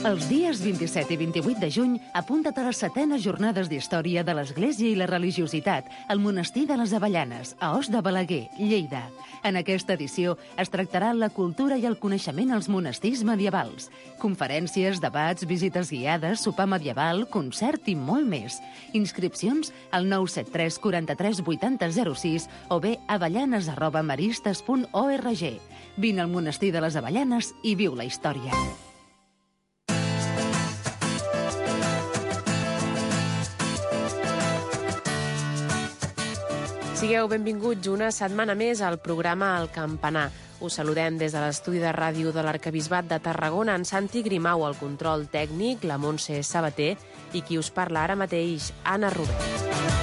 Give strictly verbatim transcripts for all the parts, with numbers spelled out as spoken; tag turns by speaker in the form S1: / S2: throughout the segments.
S1: Els dies vint-i-set i vint-i-vuit de juny apunta't a les setenes jornades d'història de l'Església i la religiositat al Monestir de les Avellanes, a Os de Balaguer, Lleida. En aquesta edició es tractarà la cultura i el coneixement als monestirs medievals. Conferències, debats, visites guiades, sopar medieval, concert i molt més. Inscripcions al nou set tres quaranta-tres vuitanta zero sis o bé avellanes arroba maristes punt org. Vine al Monestir de les Avellanes i viu la història.
S2: Sigueu benvinguts una setmana més al programa El Campanar. Us saludem des de l'estudi de ràdio de l'Arquebisbat de Tarragona, en Santi Grimau, al control tècnic, la Montse Sabater, i qui us parla ara mateix, Anna Robert.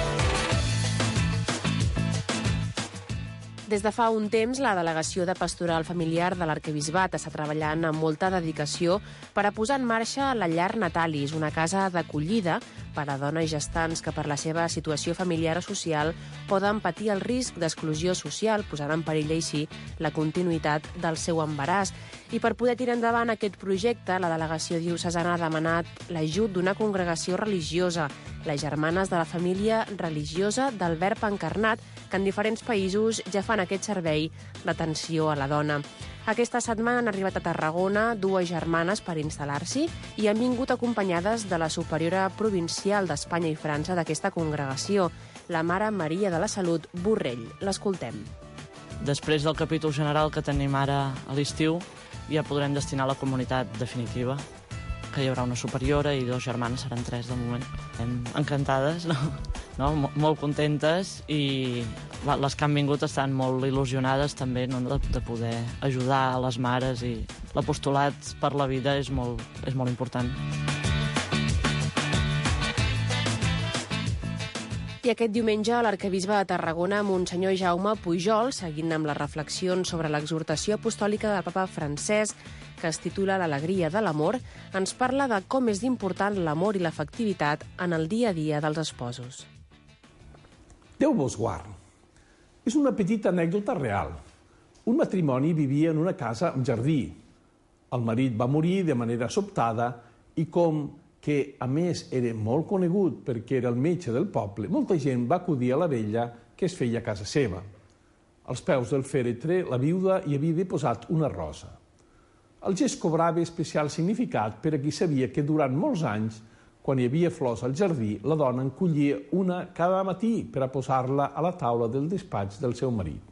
S2: Des de fa un temps, la Delegació de Pastoral Familiar de l'Arquebisbat està treballant amb molta dedicació per a posar en marxa la Llar Natalis, una casa d'acollida per a dones gestants que per la seva situació familiar o social poden patir el risc d'exclusió social, posant en perill així la continuïtat del seu embaràs. I per poder tirar endavant aquest projecte, la Delegació Diocesana ha demanat l'ajut d'una congregació religiosa, les Germanes de la Família Religiosa del Verb Encarnat, que en diferents països ja fan aquest servei d'atenció a la dona. Aquesta setmana han arribat a Tarragona dues germanes per instal·lar-s'hi i han vingut acompanyades de la superiora provincial d'Espanya i França d'aquesta congregació, la Mare Maria de la Salut Borrell. L'escoltem.
S3: Després del capítol general que tenim ara a l'estiu, ja podrem destinar a la comunitat definitiva, que hi haurà una superiora i dos germanes, seran tres de moment. Estem encantades, no? No? Molt contentes, i les que han vingut estan molt il·lusionades també, no? de, de poder ajudar a les mares, i l'apostolat per la vida és molt, és molt important.
S2: I aquest diumenge l'Arquebisbe de Tarragona, Monsenyor Jaume Pujol, seguint amb les reflexions sobre l'exhortació apostòlica del papa Francesc, que es titula L'alegria de l'amor, ens parla de com és important l'amor i l'afectivitat en el dia a dia dels esposos.
S4: Déu vos guard. És una petita anècdota real. Un matrimoni vivia en una casa amb jardí. El marit va morir de manera sobtada i, com que a més era molt conegut perquè era el metge del poble, molta gent va acudir a la vella que es feia a casa seva. Als peus del fèretre, la viuda hi havia deposat una rosa. El gest cobrava especial significat per a qui sabia que durant molts anys, quan hi havia flors al jardí, la dona en collia una cada matí per a posar-la a la taula del despatx del seu marit.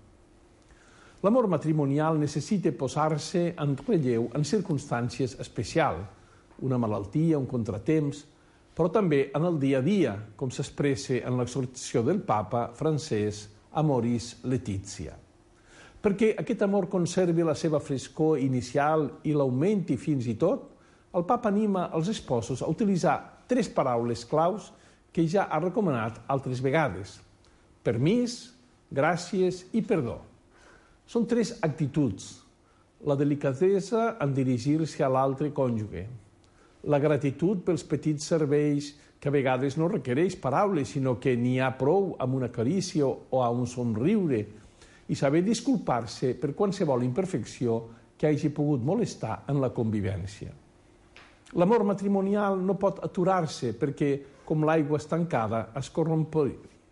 S4: L'amor matrimonial necessita posar-se en relleu en circumstàncies especials, una malaltia, un contratemps, però també en el dia a dia, com s'expressa en l'exhortació del papa Francesc Amoris Laetitia. Perquè aquest amor conservi la seva frescor inicial i l'augmenti fins i tot, el papa anima els esposos a utilitzar tres paraules claus que ja ha recomanat altres vegades: permís, gràcies i perdó. Són tres actituds: la delicadesa en dirigir-se a l'altre cònjuge, la gratitud pels petits serveis que a vegades no requereix paraules, sinó que n'hi ha prou amb una carícia o a un somriure, i saber disculpar-se per qualsevol imperfecció que hagi pogut molestar en la convivència. L'amor matrimonial no pot aturar-se perquè, com l'aigua estancada, es corrompe.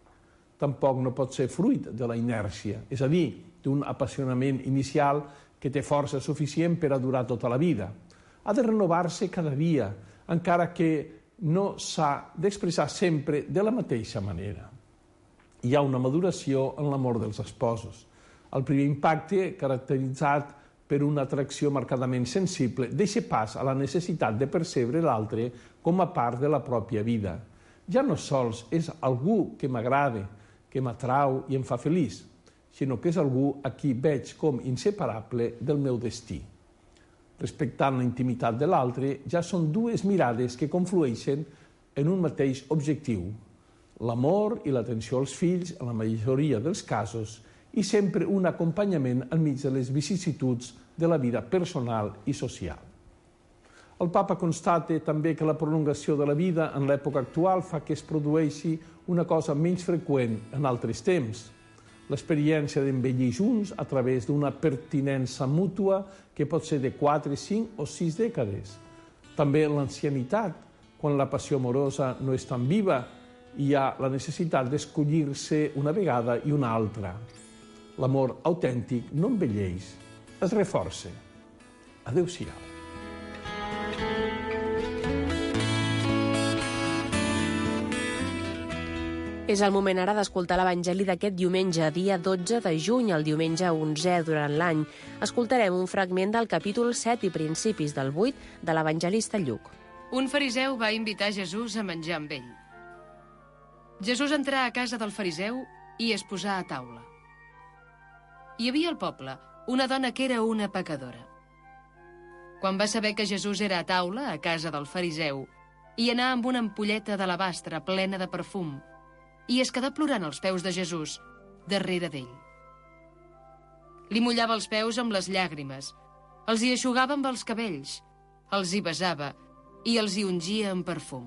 S4: Tampoc no pot ser fruit de la inèrcia, és a dir, d'un apassionament inicial que té força suficient per a durar tota la vida. Ha de renovar-se cada dia, encara que no s'ha d'expressar sempre de la mateixa manera. Hi ha una maduració en l'amor dels esposos. El primer impacte, caracteritzat per una atracció marcadament sensible, deixa pas a la necessitat de percebre l'altre com a part de la pròpia vida. Ja no sols és algú que m'agrada, que m'atrau i em fa feliç, sinó que és algú a qui veig com inseparable del meu destí. Respectant la intimitat de l'altre, ja són dues mirades que conflueixen en un mateix objectiu: l'amor i l'atenció als fills, en la majoria dels casos, i sempre un acompanyament enmig de les vicissituds de la vida personal i social. El papa constata també que la prolongació de la vida en l'època actual fa que es produeixi una cosa menys freqüent en altres temps: l'experiència d'envellir junts a través d'una pertinença mútua que pot ser de quatre, cinc o sis dècades. També l'ancianitat, quan la passió amorosa no és tan viva, hi ha la necessitat d'escollir-se una vegada i una altra. L'amor autèntic no envelleix, es reforça. Adéu-siau.
S2: És el moment ara d'escoltar l'Evangeli d'aquest diumenge, dia dotze de juny, el diumenge onzè durant l'any. Escoltarem un fragment del capítol set i principis del vuit de l'evangelista Lluc.
S5: Un fariseu va invitar Jesús a menjar amb ell. Jesús entrà a casa del fariseu i es posà a taula. Hi havia al poble una dona que era una pecadora. Quan va saber que Jesús era a taula a casa del fariseu, hi anà amb una ampolleta d'alabastre plena de perfum i es quedà plorant als peus de Jesús, darrere d'ell. Li mullava els peus amb les llàgrimes, els hi eixugava amb els cabells, els hi besava i els hi ungia amb perfum.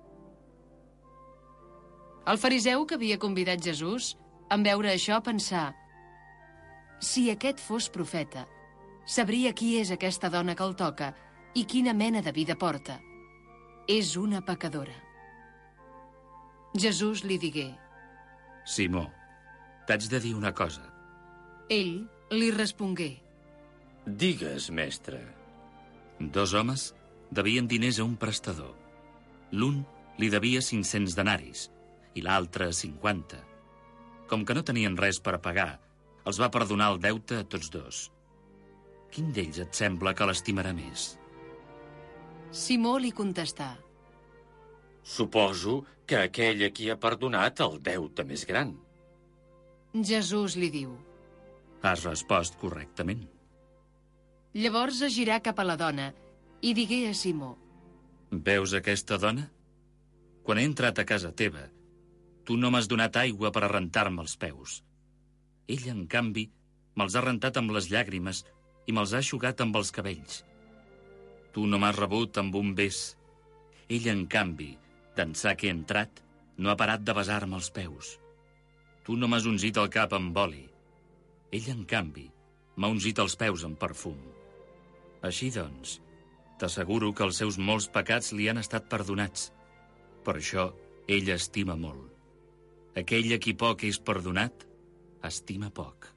S5: El fariseu que havia convidat Jesús, en veure això, pensà: si aquest fos profeta, sabria qui és aquesta dona que el toca i quina mena de vida porta. És una pecadora. Jesús li digué:
S6: Simó, t'haig de dir una cosa.
S5: Ell li respongué:
S6: Digues, mestre. Dos homes devien diners a un prestador. L'un li devia cinc-cents denaris i l'altre cinquanta. Com que no tenien res per pagar, els va perdonar el deute a tots dos. Quin d'ells et sembla que l'estimarà més?
S5: Simó li contestà:
S7: Suposo que aquell a qui ha perdonat el deute més gran.
S5: Jesús li diu:
S6: Has respost correctament.
S5: Llavors es girà cap a la dona i digué a Simó:
S6: Veus aquesta dona? Quan he entrat a casa teva, tu no m'has donat aigua per a rentar-me els peus. Ella, en canvi, me'ls ha rentat amb les llàgrimes i me'ls ha eixugat amb els cabells. Tu no m'has rebut amb un bes. Ella, en canvi, d'ençà que he entrat, no ha parat de besar-me els peus. Tu no m'has ungit el cap amb oli. Ella, en canvi, m'ha ungit els peus amb perfum. Així doncs, t'asseguro que els seus molts pecats li han estat perdonats. Per això, ella estima molt. Aquell a qui poc és perdonat, estima poc.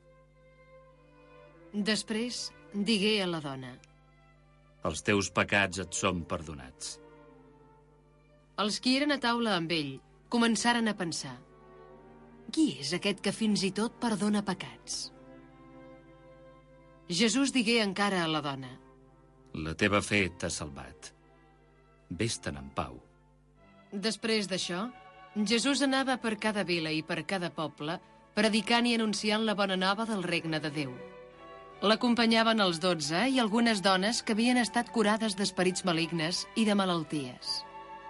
S5: Després digué a la dona:
S6: Els teus pecats et són perdonats.
S5: Els qui eren a taula amb ell començaren a pensar: qui és aquest que fins i tot perdona pecats? Jesús digué encara a la dona:
S6: La teva fe t'ha salvat. Ves-te'n en pau.
S5: Després d'això, Jesús anava per cada vila i per cada poble, predicant i anunciant la bona nova del regne de Déu. L'acompanyaven els dotze i algunes dones que havien estat curades d'esperits malignes i de malalties.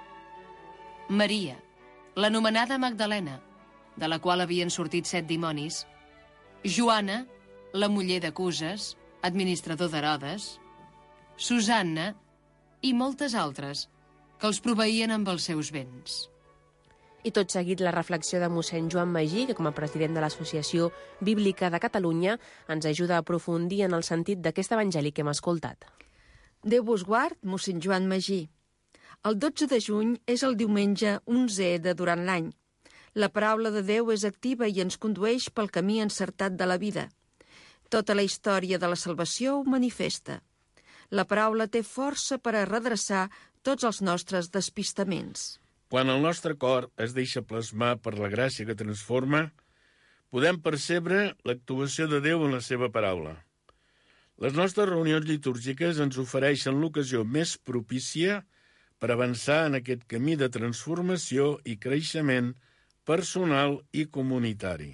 S5: Maria, l'anomenada Magdalena, de la qual havien sortit set dimonis, Joana, la muller de Cuses, administrador d'Herodes, Susanna i moltes altres que els proveïen amb els seus béns.
S2: I tot seguit la reflexió de mossèn Joan Magí, que com a president de l'Associació Bíblica de Catalunya ens ajuda a aprofundir en el sentit d'aquest evangeli que hem escoltat.
S8: Déu vos guard, mossèn Joan Magí. El dotze de juny és el diumenge onzè de durant l'any. La paraula de Déu és activa i ens condueix pel camí encertat de la vida. Tota la història de la salvació ho manifesta. La paraula té força per a redreçar tots els nostres despistaments.
S9: Quan el nostre cor es deixa plasmar per la gràcia que transforma, podem percebre l'actuació de Déu en la seva paraula. Les nostres reunions litúrgiques ens ofereixen l'ocasió més propícia per avançar en aquest camí de transformació i creixement personal i comunitari.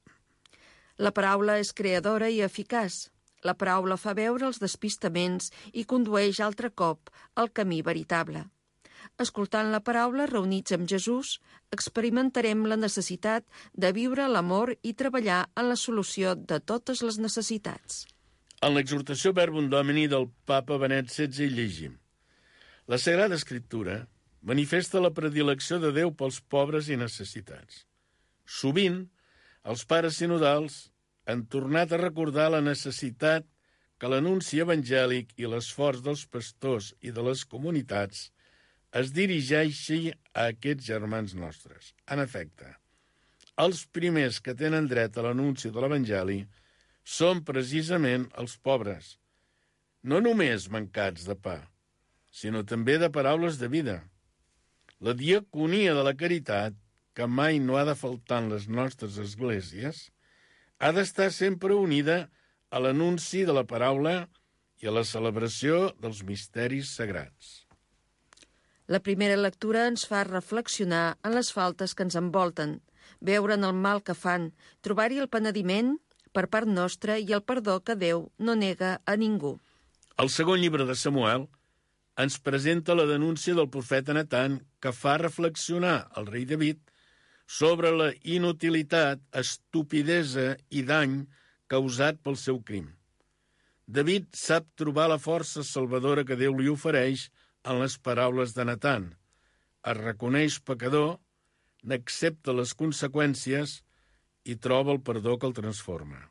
S8: La paraula és creadora i eficaç. La paraula fa veure els despistaments i condueix altre cop al camí veritable. Escoltant la paraula, reunits amb Jesús, experimentarem la necessitat de viure l'amor i treballar en la solució de totes les necessitats.
S9: En l'exhortació Verbum Domini del Papa Benet setze hi llegim: La Sagrada Escriptura manifesta la predilecció de Déu pels pobres i necessitats. Sovint, els pares sinodals han tornat a recordar la necessitat que l'anunci evangèlic i l'esforç dels pastors i de les comunitats es dirigeixi a aquests germans nostres. En efecte, els primers que tenen dret a l'anunci de l'Evangeli són precisament els pobres, no només mancats de pa, sinó també de paraules de vida. La diaconia de la caritat, que mai no ha de faltar en les nostres esglésies, ha d'estar sempre unida a l'anunci de la paraula i a la celebració dels misteris sagrats.
S8: La primera lectura ens fa reflexionar en les faltes que ens envolten, veure'n el mal que fan, trobar-hi el penediment per part nostra i el perdó que Déu no nega a ningú.
S9: El segon llibre de Samuel ens presenta la denúncia del profeta Natan que fa reflexionar el rei David sobre la inutilitat, estupidesa i dany causat pel seu crim. David sap trobar la força salvadora que Déu li ofereix en les paraules de Natan. Es reconeix pecador, n'accepta les conseqüències i troba el perdó que el transforma.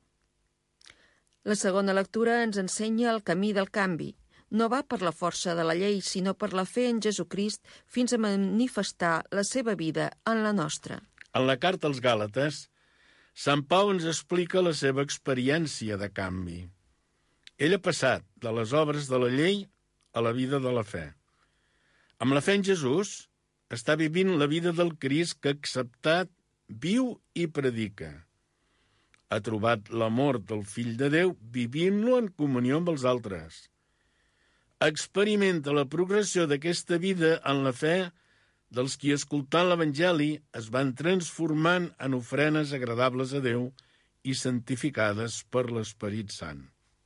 S8: La segona lectura ens ensenya el camí del canvi. No va per la força de la llei, sinó per la fe en Jesucrist fins a manifestar la seva vida en la nostra.
S9: En la carta als Gàlates, Sant Pau ens explica la seva experiència de canvi. Ell ha passat de les obres de la llei a la vida de la fe. Amb la fe en Jesús, està vivint la vida del Crist que ha acceptat, viu i predica. Ha trobat l'amor del Fill de Déu vivint-lo en comunió amb els altres. Experimenta la progressió d'aquesta vida en la fe dels qui, escoltant l'Evangeli, es van transformant en ofrenes agradables a Déu i santificades per l'Esperit Sant.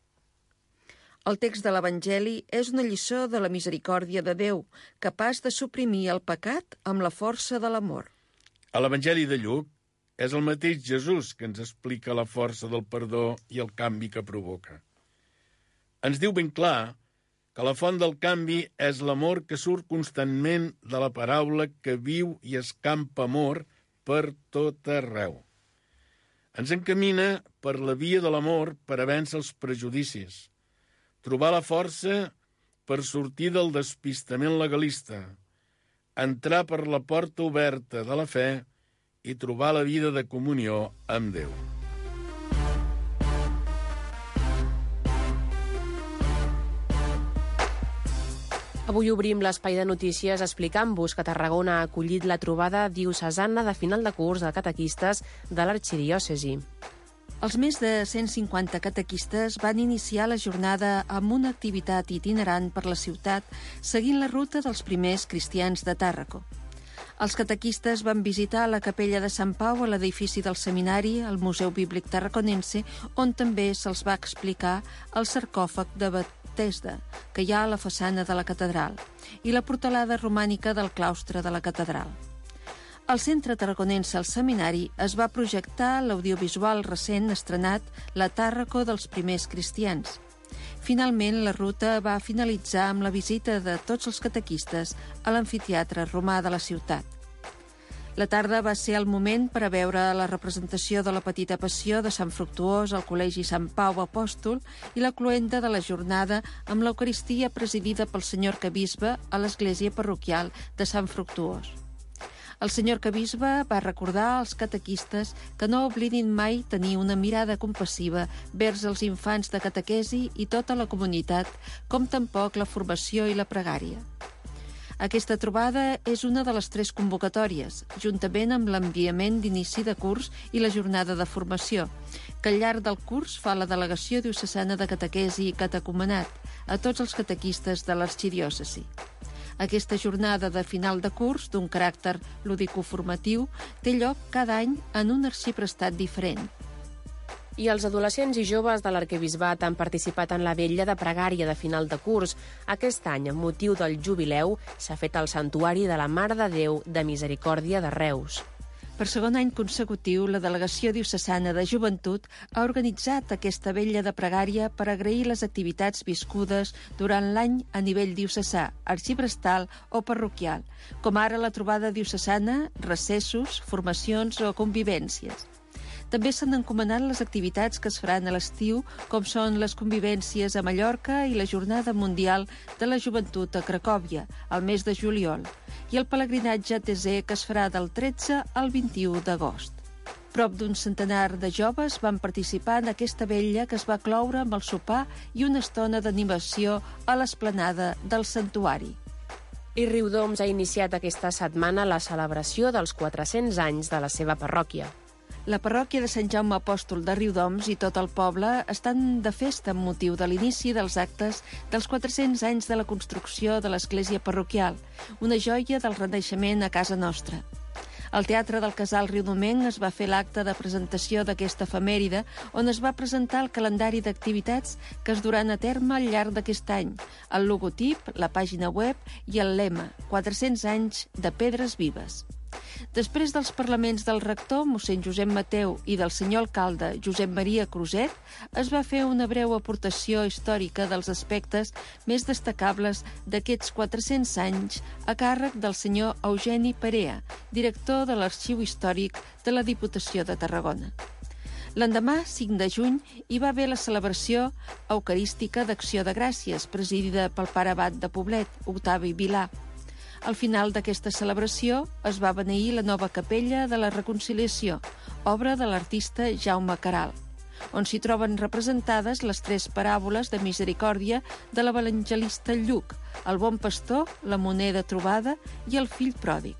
S8: El text de l'Evangeli és una lliçó de la misericòrdia de Déu, capaç de suprimir el pecat amb la força de l'amor.
S9: A l'Evangeli de Lluc és el mateix Jesús que ens explica la força del perdó i el canvi que provoca. Ens diu ben clar que la font del canvi és l'amor que surt constantment de la paraula que viu i escampa amor per tot arreu. Ens encamina per la via de l'amor per a vèncer els prejudicis, trobar la força per sortir del despistament legalista, entrar per la porta oberta de la fe i trobar la vida de comunió amb Déu.
S2: Avui obrim l'espai de notícies explicant-vos que Tarragona ha acollit la trobada diocesana de final de curs de catequistes de l'arxidiòcesi.
S8: Els més de cent cinquanta catequistes van iniciar la jornada amb una activitat itinerant per la ciutat, seguint la ruta dels primers cristians de Tàrraco. Els catequistes van visitar la capella de Sant Pau a l'edifici del seminari, al Museu Bíblic Tarraconense, on també se'ls va explicar el sarcòfag de Bethesda, que hi ha a la façana de la catedral, i la portalada romànica del claustre de la catedral. Al Centre Tarraconense al Seminari es va projectar l'audiovisual recent estrenat La Tàrraco dels primers cristians. Finalment, la ruta va finalitzar amb la visita de tots els catequistes a l'amfiteatre romà de la ciutat. La tarda va ser el moment per a veure la representació de la Petita Passió de Sant Fructuós al Col·legi Sant Pau Apòstol i la cloenda de la jornada amb l'Eucaristia presidida pel senyor Arquebisbe a l'església parroquial de Sant Fructuós. El senyor Arquebisbe va recordar als catequistes que no oblidin mai tenir una mirada compassiva vers els infants de catequesi i tota la comunitat, com tampoc la formació i la pregària. Aquesta trobada és una de les tres convocatòries, juntament amb l'enviament d'inici de curs i la jornada de formació, que al llarg del curs fa la Delegació Diocesana de Catequesi i Catecumenat a tots els catequistes de l'arxidiòcesi. Aquesta jornada de final de curs, d'un caràcter lúdico-formatiu, té lloc cada any en un arxiprestat diferent.
S2: I els adolescents i joves de l'Arquebisbat han participat en la vetlla de pregària de final de curs. Aquest any, amb motiu del jubileu, s'ha fet al Santuari de la Mare de Déu de Misericòrdia de Reus.
S8: Per segon any consecutiu, la Delegació Diocesana de Joventut ha organitzat aquesta vetlla de pregària per agrair les activitats viscudes durant l'any a nivell diocesà, arxiprestal o parroquial, com ara la trobada diocesana, recessos, formacions o convivències. També s'han encomanat les activitats que es faran a l'estiu, com són les convivències a Mallorca i la Jornada Mundial de la Joventut a Cracòvia, al mes de juliol, i el pelegrinatge a Thésée, que es farà del tretze al vint-i-u d'agost. Prop d'un centenar de joves van participar en aquesta vetlla que es va cloure amb el sopar i una estona d'animació a l'esplanada del santuari.
S2: I Riudoms ha iniciat aquesta setmana la celebració dels quatre-cents anys de la seva parròquia.
S8: La parròquia de Sant Jaume Apòstol de Riudoms i tot el poble estan de festa amb motiu de l'inici dels actes dels quatre-cents anys de la construcció de l'església parroquial, una joia del Renaixement a casa nostra. Al Teatre del Casal Riudomenc es va fer l'acte de presentació d'aquesta efemèride, on es va presentar el calendari d'activitats que es duran a terme al llarg d'aquest any, el logotip, la pàgina web i el lema quatre-cents anys de pedres vives. Després dels parlaments del rector, mossèn Josep Mateu, i del senyor alcalde, Josep Maria Cruzet, es va fer una breu aportació històrica dels aspectes més destacables d'aquests quatre-cents anys a càrrec del senyor Eugeni Perea, director de l'Arxiu Històric de la Diputació de Tarragona. L'endemà, cinc de juny, hi va haver la celebració eucarística d'Acció de Gràcies, presidida pel pare abat de Poblet, Octavi Vilà. Al final d'aquesta celebració es va beneir la nova capella de la Reconciliació, obra de l'artista Jaume Caral, on s'hi troben representades les tres paràboles de misericòrdia de l'evangelista Lluc, el bon pastor, la moneda trobada i el fill pròdig.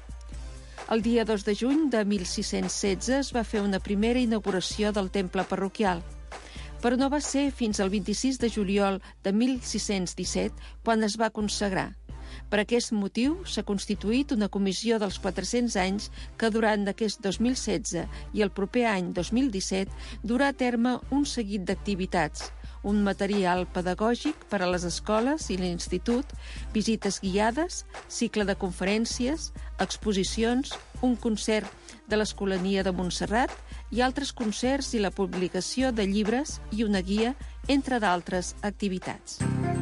S8: El dia dos de juny de mil sis-cents setze es va fer una primera inauguració del temple parroquial, però no va ser fins al vint-i-sis de juliol de mil sis-cents disset quan es va consagrar. Per aquest motiu s'ha constituït una comissió dels quatre-cents anys que durant aquest dos mil setze i el proper any dos mil disset durà a terme un seguit d'activitats, un material pedagògic per a les escoles i l'institut, visites guiades, cicle de conferències, exposicions, un concert de l'Escolania de Montserrat i altres concerts i la publicació de llibres i una guia, entre d'altres activitats.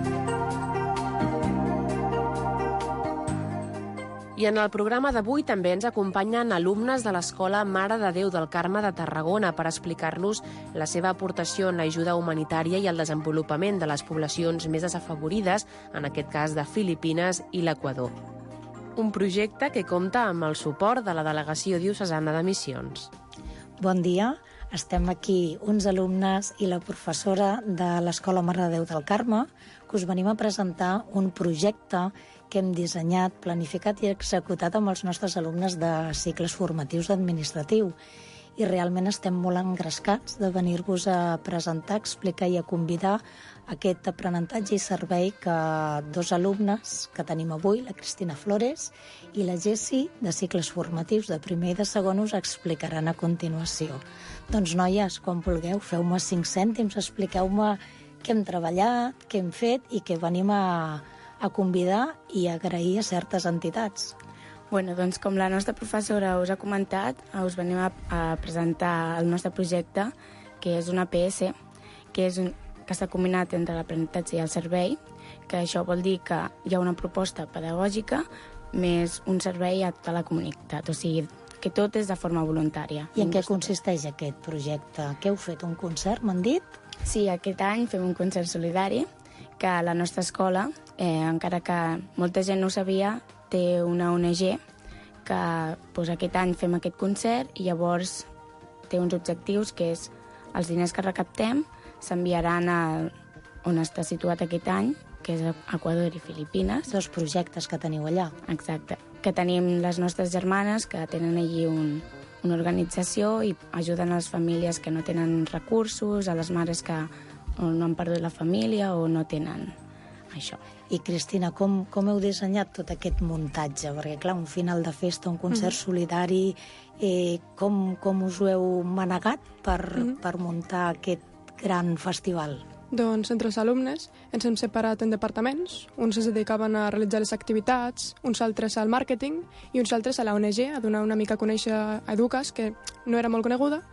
S2: I en el programa d'avui també ens acompanyen alumnes de l'Escola Mare de Déu del Carme de Tarragona per explicar-nos la seva aportació en l'ajuda humanitària i el desenvolupament de les poblacions més desafavorides, en aquest cas de Filipines i l'Equador. Un projecte que compta amb el suport de la Delegació Diocesana de Missions.
S10: Bon dia, estem aquí uns alumnes i la professora de l'Escola Mare de Déu del Carme que us venim a presentar un projecte que hem dissenyat, planificat i executat amb els nostres alumnes de cicles formatius d'administratiu. I realment estem molt engrescats de venir-vos a presentar, explicar i a convidar aquest aprenentatge i servei que dos alumnes que tenim avui, la Cristina Flores i la Jessi, de cicles formatius de primer i de segon, us explicaran a continuació. Doncs, noies, quan vulgueu, feu-me cinc cèntims, expliqueu-me què hem treballat, què hem fet i què venim a a convidar i agrair a certes entitats.
S11: Bueno, doncs com la nostra professora us ha comentat, us venim a, a presentar el nostre projecte, que és una P S, que, és un, que està combinat entre l'aprenentatge i el servei, que això vol dir que hi ha una proposta pedagògica més un servei a tota la comunitat, o sigui, que tot és de forma voluntària.
S10: I en què consisteix aquest projecte? Què heu fet, un concert, m'han dit?
S11: Sí, aquest any fem un concert solidari, que a la nostra escola, eh, encara que molta gent no ho sabia, té una O N G que doncs, aquest any fem aquest concert i llavors té uns objectius que és els diners que recaptem s'enviaran a on està situat aquest any, que és Equador i Filipines.
S10: Dos projectes que teniu allà.
S11: Exacte. Que tenim les nostres germanes que tenen allí un, una organització i ajuden a les famílies que no tenen recursos, a les mares que o no han perdut la família o no tenen això.
S10: I, Cristina, com, com heu dissenyat tot aquest muntatge? Perquè, clar, un final de festa, un concert mm-hmm. solidari, eh, com, com us ho heu manegat per, mm-hmm. per muntar aquest gran festival?
S12: Doncs entre els alumnes ens hem separat en departaments. Uns es dedicaven a realitzar les activitats, uns altres al màrqueting i uns altres a la O N G, a donar una mica a conèixer a Educas, que no era molt coneguda,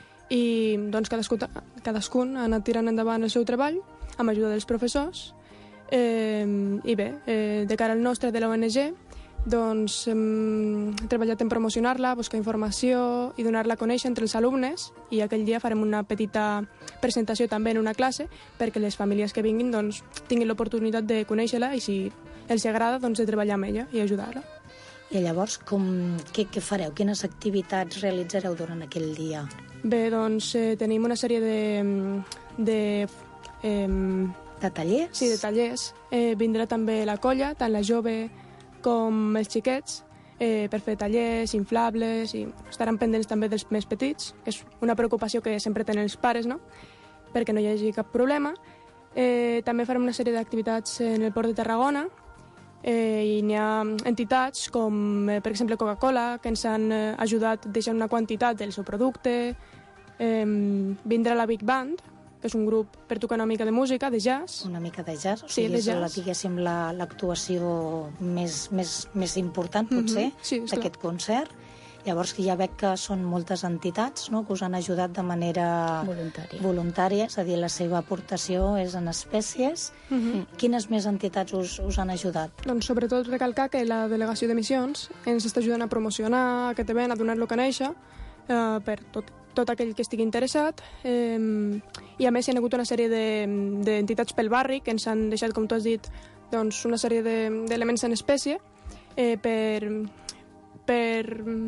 S12: i doncs cadascú, cadascun ha anat tirant endavant el seu treball amb ajuda dels professors. Eh, I bé, eh, de cara al nostre de la O N G doncs hem treballat en promocionar-la, buscar informació i donar-la a conèixer entre els alumnes, i aquell dia farem una petita presentació també en una classe perquè les famílies que vinguin doncs, tinguin l'oportunitat de conèixer-la i si els agrada doncs, de treballar amb ella i ajudar-la.
S10: I llavors, com, què, què fareu? Quines activitats realitzareu durant aquell dia?
S12: Bé, doncs eh, tenim una sèrie de... de eh,
S10: de tallers?
S12: Sí, de tallers. Eh, vindrà també la colla, tant la jove com els xiquets, eh, per fer tallers, inflables, i estaran pendents també dels més petits, que és una preocupació que sempre tenen els pares, no?, perquè no hi hagi cap problema. Eh, també farem una sèrie d'activitats en el Port de Tarragona, eh, i n'hi ha entitats com, eh, per exemple, Coca-Cola, que ens han eh, ajudat deixant una quantitat del seu producte. Eh, vindrà la Big Band, que és un grup per tocar una mica de música, de jazz.
S10: Una mica de jazz? O
S12: sí,
S10: sigui,
S12: de
S10: és
S12: jazz.
S10: la, diguéssim, la, l'actuació més, més, més important, potser,
S12: mm-hmm. sí,
S10: d'aquest concert. Llavors, ja veig que són moltes entitats, no?, que us han ajudat de manera
S11: voluntària,
S10: voluntària, és a dir, la seva aportació és en espècies.
S12: Mm-hmm.
S10: Quines més entitats us, us han ajudat?
S12: Doncs sobretot recalcar que la delegació de missions ens està ajudant a promocionar aquest event, a donar-lo a conèixer, eh, per tot, tot aquell que estigui interessat, eh, i a més hi ha hagut una sèrie d'entitats de, pel barri que ens han deixat, com tu has dit, doncs una sèrie d'elements de, en espècie eh, per, per...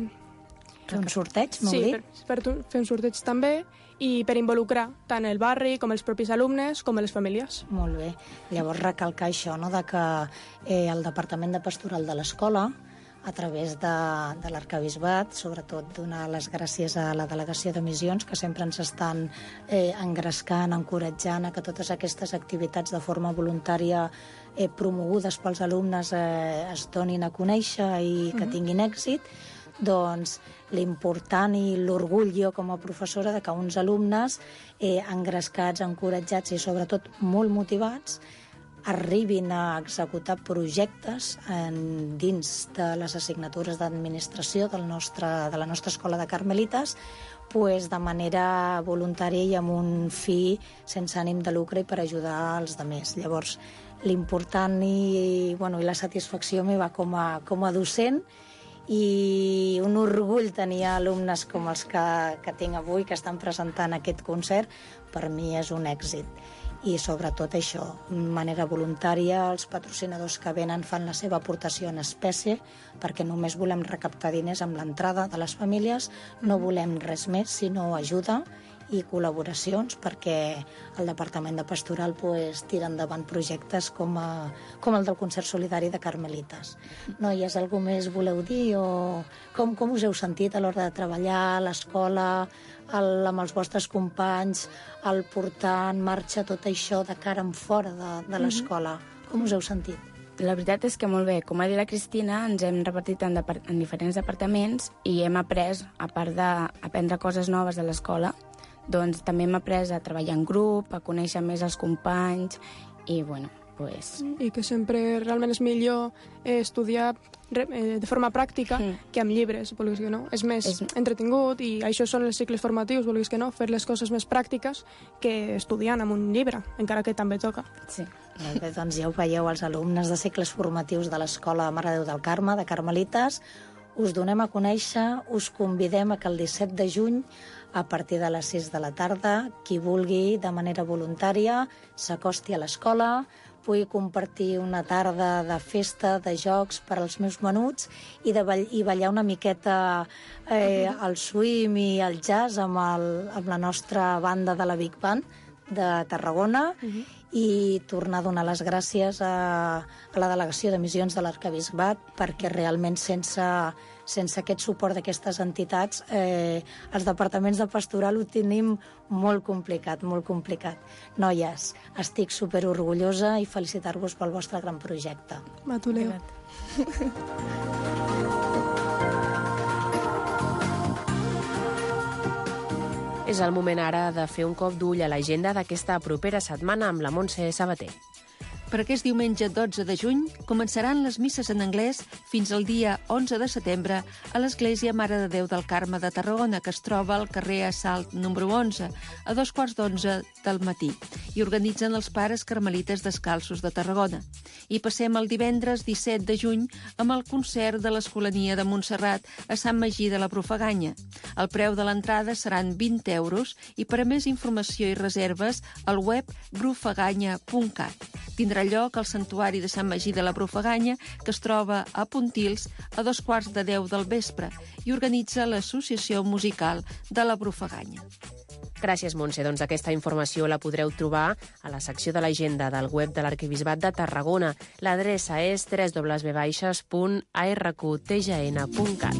S10: Fer un sorteig, m'ho
S12: sí,
S10: dic?
S12: Sí, per, per fer un sorteig també, i per involucrar tant el barri com els propis alumnes com les famílies.
S10: Molt bé. Llavors recalcar això, no?, de que eh, el Departament de Pastoral de l'Escola, a través de, de l'Arquebisbat, sobretot donar les gràcies a la Delegació de Missions, que sempre ens estan eh, engrescant, encoratjant a que totes aquestes activitats de forma voluntària eh, promogudes pels alumnes eh, es donin a conèixer i que tinguin èxit. Doncs l'important i l'orgull jo com a professora de que uns alumnes eh, engrescats, encoratjats i sobretot molt motivats arribin a executar projectes en, dins de les assignatures d'administració del nostre, de la nostra escola de Carmelites, pues, de manera voluntària i amb un fi sense ànim de lucre i per ajudar els altres. Llavors, l'important i, bueno, i la satisfacció meva com a, com a docent i un orgull tenir alumnes com els que, que tinc avui, que estan presentant aquest concert, per mi és un èxit. I sobretot això, de manera voluntària, els patrocinadors que venen fan la seva aportació en espècie, perquè només volem recaptar diners amb l'entrada de les famílies, no volem res més, sinó ajuda i col·laboracions perquè el Departament de Pastoral pues, tira endavant projectes com, a, com el del Concert Solidari de Carmelites. Noies, algú més voleu dir? O com, com us heu sentit a l'hora de treballar a l'escola, el, amb els vostres companys, el portar en marxa tot això de cara en fora de, de l'escola? Com us heu sentit?
S11: La veritat és que molt bé. Com ha dit la Cristina, ens hem repartit en, en diferents departaments i hem après, a part d'aprendre coses noves de l'escola, doncs també hem après a treballar en grup, a conèixer més els companys i, bueno, pues...
S12: I que sempre realment és millor eh, estudiar eh, de forma pràctica mm. que amb llibres, vulguis que no. És més és... entretingut i això són els cicles formatius, vulguis que no, fer les coses més pràctiques que estudiant amb un llibre, encara que també toca.
S11: Sí.
S10: Molt bé, doncs ja ho veieu, els alumnes de cicles formatius de l'Escola Mare de Déu del Carme, de Carmelites, us donem a conèixer, us convidem a que el disset de juny, a partir de les sis de la tarda, qui vulgui de manera voluntària s'acosti a l'escola, pugui compartir una tarda de festa, de jocs per als meus menuts i, de ball i ballar una miqueta eh, el swing i el jazz amb, el, amb la nostra banda de la Big Band de Tarragona uh-huh. i tornar a donar les gràcies a, a la Delegació de Missions de l'Arquebisbat perquè realment sense, sense aquest suport d'aquestes entitats eh, els departaments de pastoral ho tenim molt complicat, molt complicat. Noies, estic superorgullosa i felicitar-vos pel vostre gran projecte.
S12: Matuleu.
S2: És el moment ara de fer un cop d'ull a l'agenda d'aquesta propera setmana amb la Montse Sabater.
S8: Per aquest diumenge dotze de juny començaran les misses en anglès fins al dia onze de setembre a l'Església Mare de Déu del Carme de Tarragona, que es troba al carrer Assalt número onze, a dos quarts d'onze del matí, i organitzen els Pares Carmelites Descalços de Tarragona. I passem el divendres disset de juny amb el concert de l'Escolania de Montserrat a Sant Magí de la Profaganya. El preu de l'entrada seran vint euros i per a més informació i reserves al web brufaganya punt cat. Tindrà lloc al Santuari de Sant Magí de la Profaganya, que es troba a Pontils a dos quarts de deu del vespre i organitza l'Associació Musical de la Profaganya.
S2: Gràcies, Montse. Doncs aquesta informació la podreu trobar a la secció de l'agenda del web de l'Arquebisbat de Tarragona. L'adreça és w w w punt a r q t g n punt cat.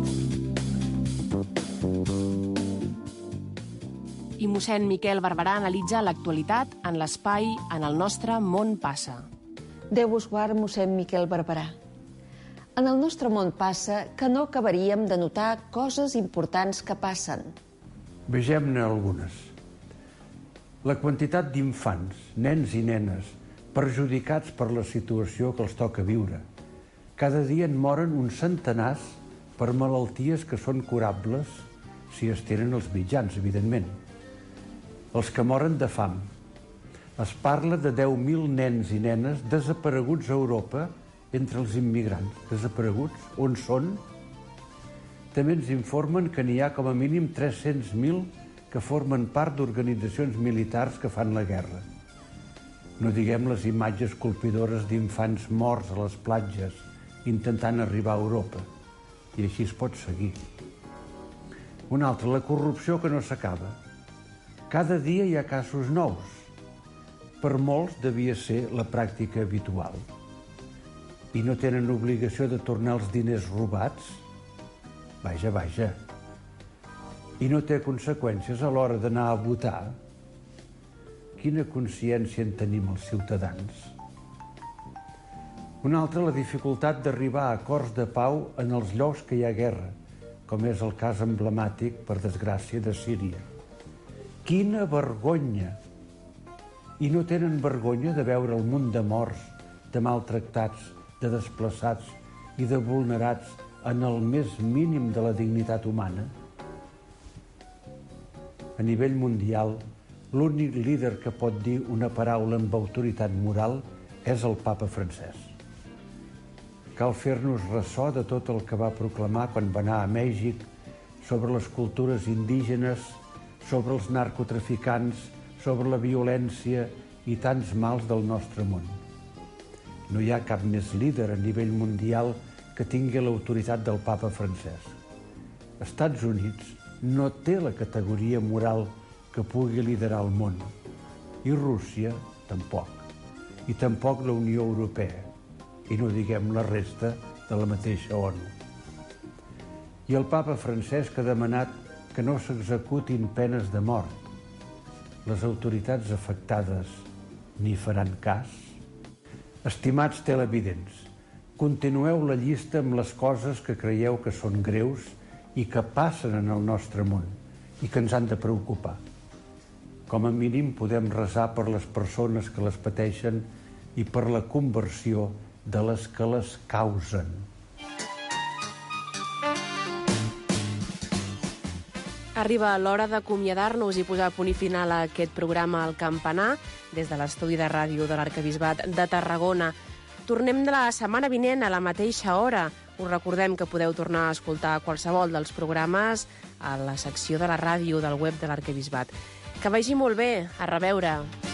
S2: I mossèn Miquel Barberà analitza l'actualitat en l'espai En el nostre món passa.
S13: Déu us guard, mossèn Miquel Barberà. En el nostre món passa que no acabaríem de notar coses importants que passen.
S14: Vegem-ne algunes. La quantitat d'infants, nens i nenes, perjudicats per la situació que els toca viure. Cada dia en moren uns centenars per malalties que són curables si es tenen els mitjans, evidentment. Els que moren de fam. Es parla de deu mil nens i nenes desapareguts a Europa entre els immigrants. Desapareguts? On són? També ens informen que n'hi ha com a mínim tres-cents mil que formen part d'organitzacions militars que fan la guerra. No diguem les imatges colpidores d'infants morts a les platges intentant arribar a Europa. I així es pot seguir. Una altra, la corrupció que no s'acaba. Cada dia hi ha casos nous. Per molts devia ser la pràctica habitual. I no tenen obligació de tornar els diners robats? Vaja, vaja. I no té conseqüències a l'hora d'anar a votar? Quina consciència en tenim els ciutadans? Una altra, la dificultat d'arribar a acords de pau en els llocs que hi ha guerra, com és el cas emblemàtic, per desgràcia, de Síria. Quina vergonya! I no tenen vergonya de veure el munt de morts, de maltractats, de desplaçats i de vulnerats en el més mínim de la dignitat humana? A nivell mundial, l'únic líder que pot dir una paraula amb autoritat moral és el papa francès. Cal fer-nos ressò de tot el que va proclamar quan va anar a Mèxic sobre les cultures indígenes, sobre els narcotraficants, sobre la violència i tants mals del nostre món. No hi ha cap més líder a nivell mundial que tingui l'autoritat del papa francès. Estats Units no té la categoria moral que pugui liderar el món. I Rússia, tampoc. I tampoc la Unió Europea. I no diguem la resta de la mateixa ONU. I el papa Francesc ha demanat que no s'executin penes de mort. Les autoritats afectades n'hi faran cas? Estimats televidents, continueu la llista amb les coses que creieu que són greus i que passen en el nostre món i que ens han de preocupar. Com a mínim podem resar per les persones que les pateixen i per la conversió de les que les causen.
S2: Arriba l'hora d'acomiadar-nos i posar punt i final a aquest programa al Campanar des de l'estudi de ràdio de l'Arquebisbat de Tarragona. Tornem de la setmana vinent a la mateixa hora. Us recordem que podeu tornar a escoltar qualsevol dels programes a la secció de la ràdio del web de l'Arquebisbat. Que vagi molt bé. A reveure.